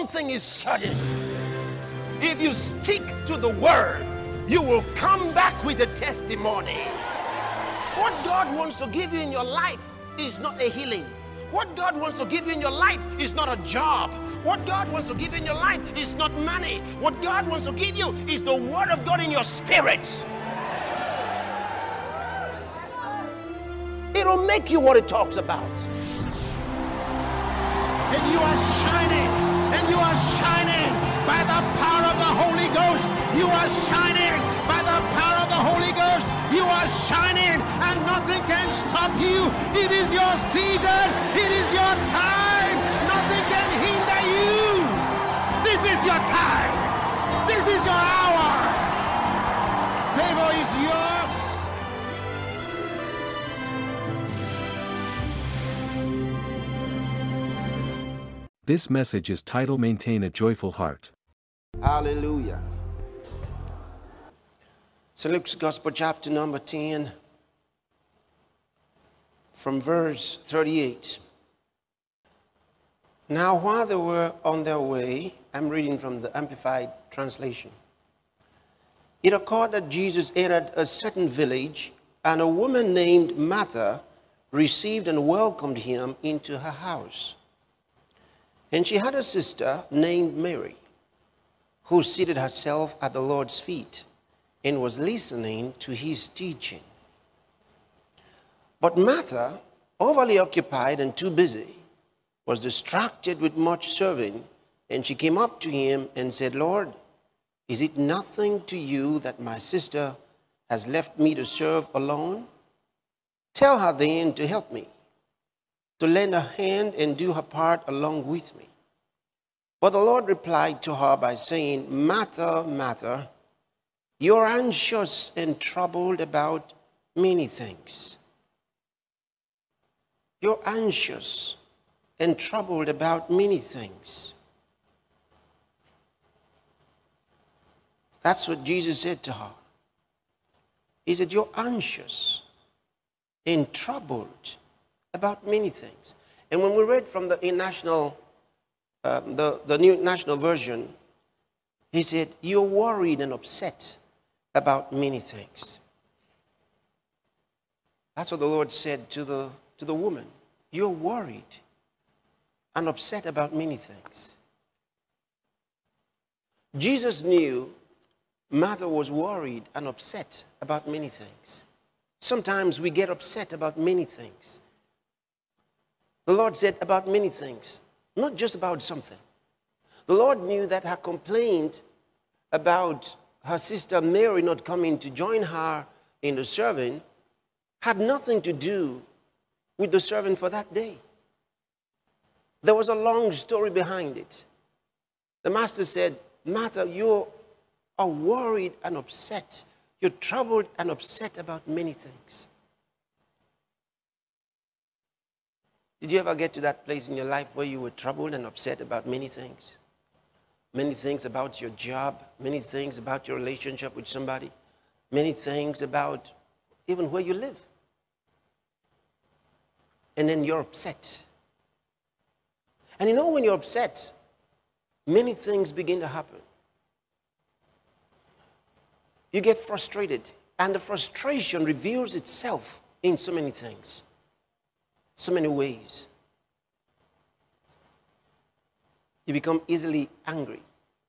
thing is certain. If you stick to the word, you will come back with a testimony. What God wants to give you in your life is not a healing. What God wants to give you in your life is not a job. What God wants to give you in your life is not money. What God wants to give you is the word of God in your spirit. It'll make you what it talks about. And you are shining. And you are shining by the power of the Holy Ghost. You are shining by the power of the Holy Ghost. You are shining and nothing can stop you. It is your season. It is your time. Nothing can hinder you. This is your time. This is your hour. Favor is yours. This message is titled Maintain a Joyful Heart. Hallelujah. St. Luke's Gospel, chapter number 10, from verse 38. Now, while they were on their way, I'm reading from the Amplified Translation. It occurred that Jesus entered a certain village, and a woman named Martha received and welcomed him into her house. And she had a sister named Mary, who seated herself at the Lord's feet and was listening to his teaching. But Martha, overly occupied and too busy, was distracted with much serving, and she came up to him and said, Lord, is it nothing to you that my sister has left me to serve alone? Tell her then to help me, to lend a hand and do her part along with me. But the Lord replied to her by saying, Martha, Martha, you're anxious and troubled about many things. You're anxious and troubled about many things. That's what Jesus said to her. He said, you're anxious and troubled about many things. And when we read from the New National Version, he said, you're worried and upset about many things. That's what the Lord said to the woman. You're worried and upset about many things. Jesus knew Martha was worried and upset about many things. Sometimes we get upset about many things. The Lord said about many things, not just about something. The Lord knew that her complaint about her sister Mary not coming to join her in the serving had nothing to do with the serving for that day. There was a long story behind it. The master said, Martha, you are worried and upset. You're troubled and upset about many things. Did you ever get to that place in your life where you were troubled and upset about many things? Many things about your job, many things about your relationship with somebody, many things about even where you live. And then you're upset. And you know, when you're upset, many things begin to happen. You get frustrated, and the frustration reveals itself in so many things, so many ways. You become easily angry,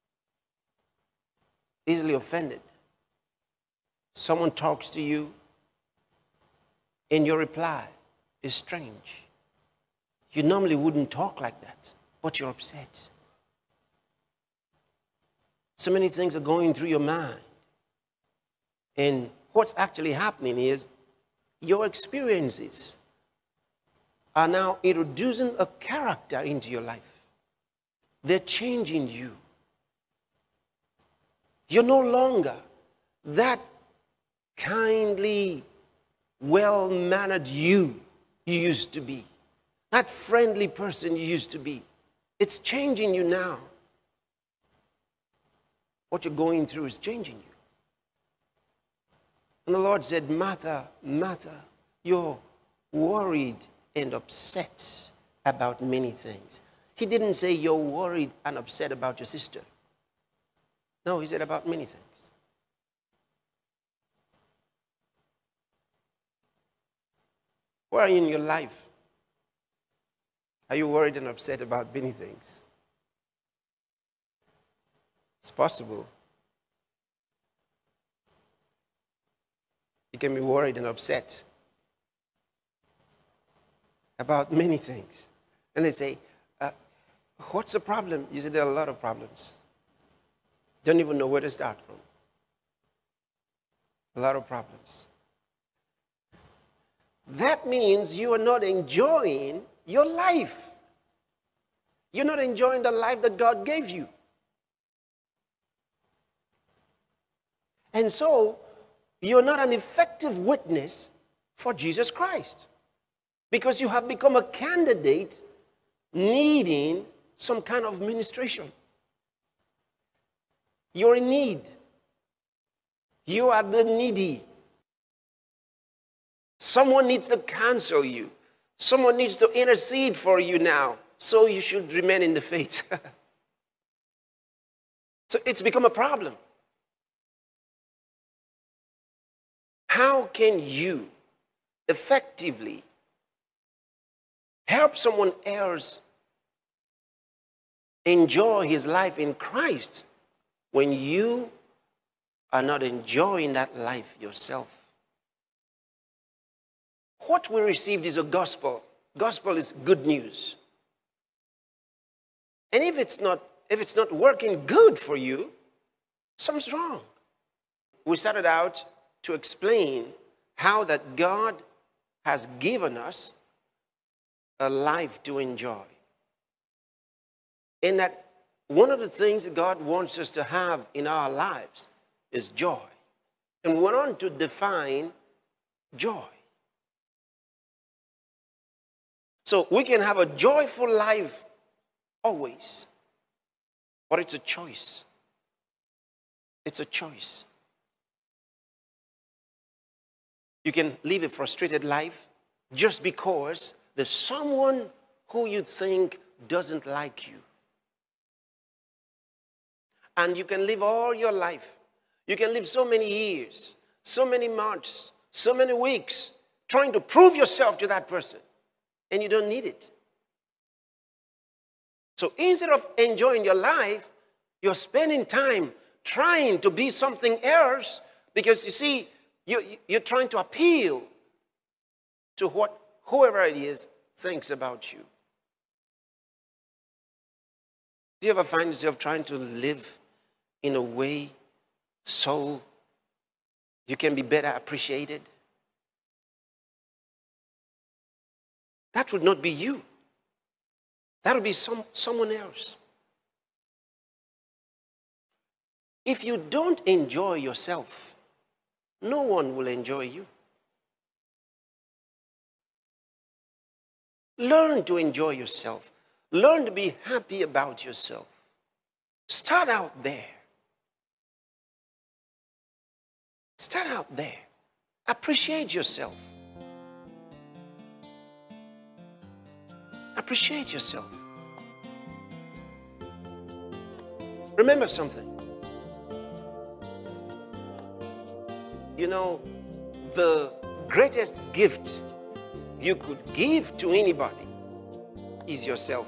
easily offended. Someone talks to you, and your reply is strange. You normally wouldn't talk like that, but you're upset. So many things are going through your mind. And what's actually happening is your experiences are now introducing a character into your life. They're changing you. You're no longer that kindly, well-mannered you used to be. That friendly person you used to be. It's changing you now. What you're going through is changing you. And the Lord said, Martha, Martha, you're worried and upset about many things. He didn't say you're worried and upset about your sister. No, he said about many things. Where are you in your life? Are you worried and upset about many things? It's possible. You can be worried and upset about many things. And they say, what's the problem? You say, there are a lot of problems. Don't even know where to start from. A lot of problems. That means you are not enjoying your life. You're not enjoying the life that God gave you. And so, you're not an effective witness for Jesus Christ. Because you have become a candidate needing some kind of ministration. You're in need. You are the needy. Someone needs to counsel you. Someone needs to intercede for you now. So you should remain in the faith. So it's become a problem. How can you effectively help someone else enjoy his life in Christ when you are not enjoying that life yourself? What we received is a gospel. Gospel is good news. And if it's not working good for you, something's wrong. We started out to explain how that God has given us a life to enjoy. And that one of the things that God wants us to have in our lives is joy. And we went on to define joy. So we can have a joyful life always, but it's a choice. It's a choice. You can live a frustrated life just because there's someone who you think doesn't like you. And you can live all your life. You can live so many years, so many months, so many weeks trying to prove yourself to that person. And you don't need it. So instead of enjoying your life, you're spending time trying to be something else because you see, you're trying to appeal to what whoever it is thinks about you. Do you ever find yourself trying to live in a way so you can be better appreciated? That would not be you. That would be someone else. If you don't enjoy yourself, no one will enjoy you. Learn to enjoy yourself. Learn to be happy about yourself. Start out there. Start out there. Appreciate yourself. Appreciate yourself. Remember something. You know, the greatest gift you could give to anybody is yourself.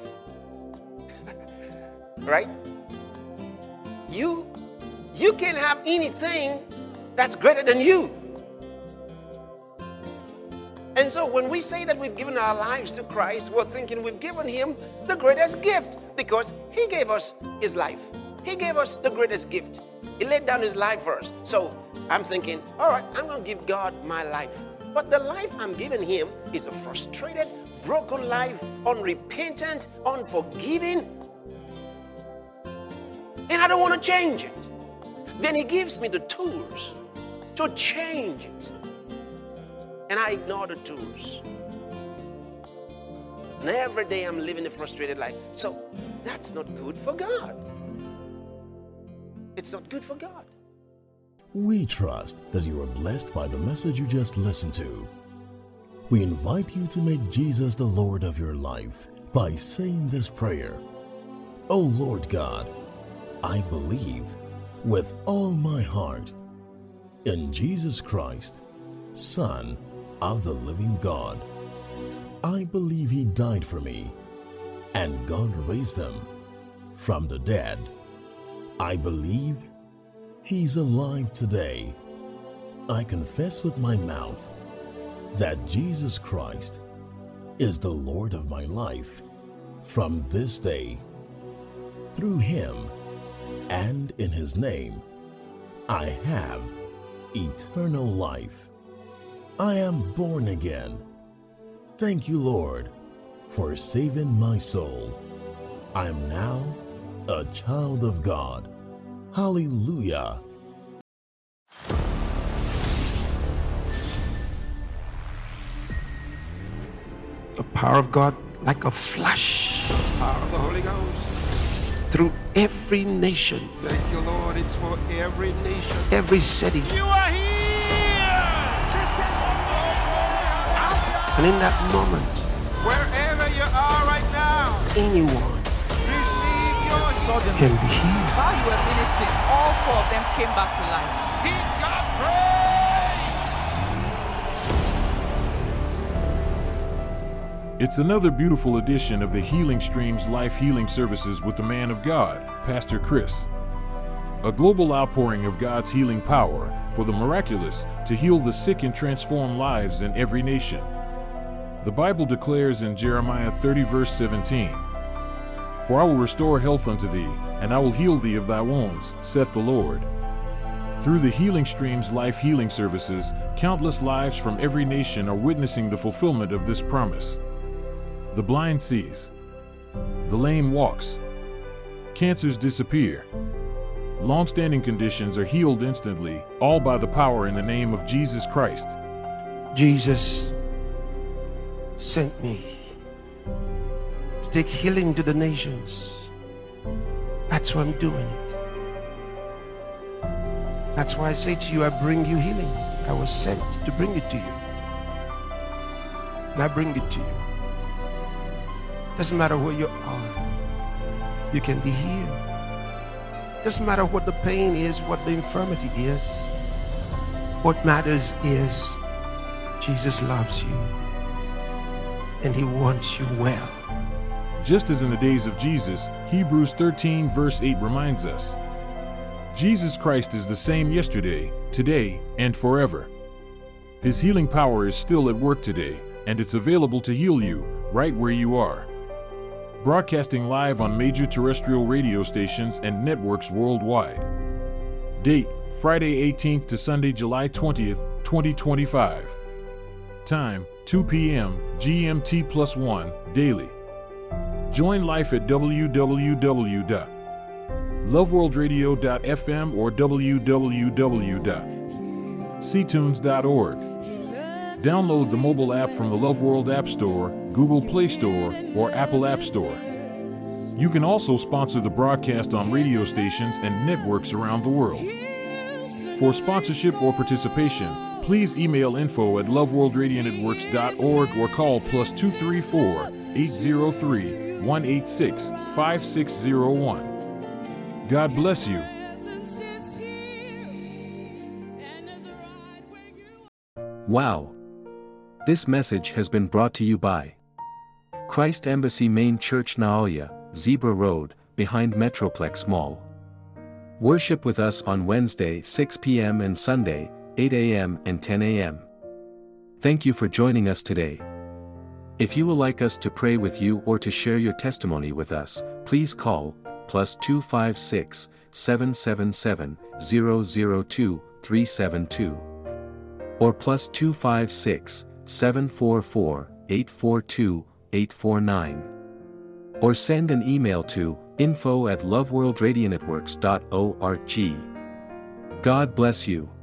Right? You can't have anything that's greater than you. And so when we say that we've given our lives to Christ, we're thinking we've given him the greatest gift because he gave us his life. He gave us the greatest gift. He laid down his life for us. So I'm thinking, all right, I'm going to give God my life. But the life I'm giving him is a frustrated, broken life, unrepentant, unforgiving. And I don't want to change it. Then he gives me the tools to change it. And I ignore the tools. And every day I'm living a frustrated life. So that's not good for God. It's not good for God. We trust that you are blessed by the message you just listened to. We invite you to make Jesus the Lord of your life by saying this prayer. O Lord God, I believe with all my heart in Jesus Christ, Son of the living God. I believe He died for me, and God raised Him from the dead. I believe He's alive today. I confess with my mouth that Jesus Christ is the Lord of my life from this day. Through Him and in His name, I have eternal life. I am born again. Thank you, Lord, for saving my soul. I am now a child of God. Hallelujah. The power of God like a flash. Power of the Holy Ghost through every nation. Thank you, Lord. It's for every nation, every city. You are here! And in that moment, Wherever you are right now, anyone receive your sudden. can be healed. While you were ministering, all four of them came back to life. Give God praise! It's another beautiful edition of the Healing Streams Life Healing Services with the man of God, Pastor Chris. A global outpouring of God's healing power for the miraculous to heal the sick and transform lives in every nation. The Bible declares in Jeremiah 30 verse 17, "For I will restore health unto thee, and I will heal thee of thy wounds, saith the Lord." Through the Healing Streams Life Healing Services, countless lives from every nation are witnessing the fulfillment of this promise. The blind sees. The lame walks. Cancers disappear. Long-standing conditions are healed instantly, all by the power in the name of Jesus Christ. Jesus sent me to take healing to the nations. That's why I'm doing it. That's why I say to you, I bring you healing. I was sent to bring it to you. And I bring it to you. Doesn't matter where you are, you can be healed. Doesn't matter what the pain is, what the infirmity is. What matters is Jesus loves you and He wants you well. Just as in the days of Jesus, Hebrews 13 verse 8 reminds us, Jesus Christ is the same yesterday, today, and forever. His healing power is still at work today, and it's available to heal you right where you are. Broadcasting live on major terrestrial radio stations and networks worldwide. Date, Friday 18th to Sunday, July 20th, 2025. Time, 2 p.m. GMT+1 daily. Join life at www.loveworldradio.fm or www.ctunes.org. Download the mobile app from the Love World App Store, Google Play Store, or Apple App Store. You can also sponsor the broadcast on radio stations and networks around the world. For sponsorship or participation, please email info@loveworldradionetworks.org or call +234-803-186-5601. God bless you. Wow! This message has been brought to you by Christ Embassy Main Church, Naoya, Zebra Road, behind Metroplex Mall. Worship with us on Wednesday 6 p.m. and Sunday 8 a.m. and 10 a.m. Thank you for joining us today. If you would like us to pray with you or to share your testimony with us, please call +256 777 002 372 or +256 744 842 849 or send an email to info@loveworldradionetworks.org. God bless you.